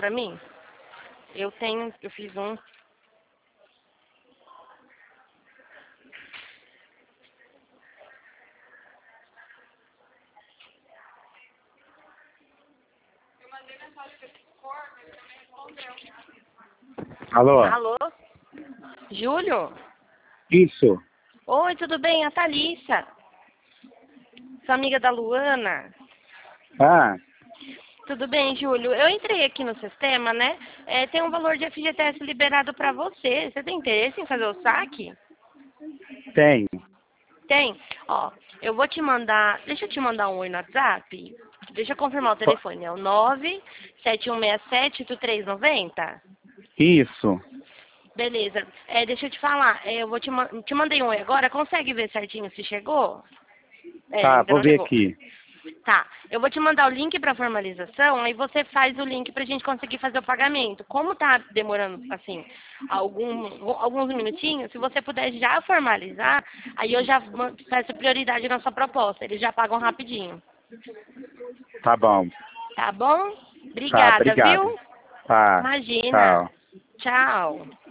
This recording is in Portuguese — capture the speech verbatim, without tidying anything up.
pra mim? Eu tenho, eu fiz um. Alô? Alô? Júlio? Isso. Oi, tudo bem? A Thalissa. Sua amiga da Luana. Ah, Tudo bem, Júlio? Eu entrei aqui no sistema, né? É, tem um valor de F G T S liberado pra você. Você tem interesse em fazer o saque? tem. Tem? Ó, eu vou te mandar... Deixa eu te mandar um oi no WhatsApp. Deixa eu confirmar o Po- telefone. É o nove sete um seis sete oito três nove zero. Isso. Beleza. É, deixa eu te falar. É, eu vou te, ma- te mandei um oi agora. Consegue ver certinho se chegou? É, Tá, ainda vou não ver chegou. aqui. Tá, eu vou te mandar o link para formalização, aí você faz o link pra gente conseguir fazer o pagamento. Como tá demorando, assim, algum, alguns minutinhos, se você puder já formalizar, aí eu já ma- peço prioridade na sua proposta, eles já pagam rapidinho. Tá bom. Tá bom? Tá, Obrigada, obrigado. viu? Tá. Imagina. Tchau. Tchau.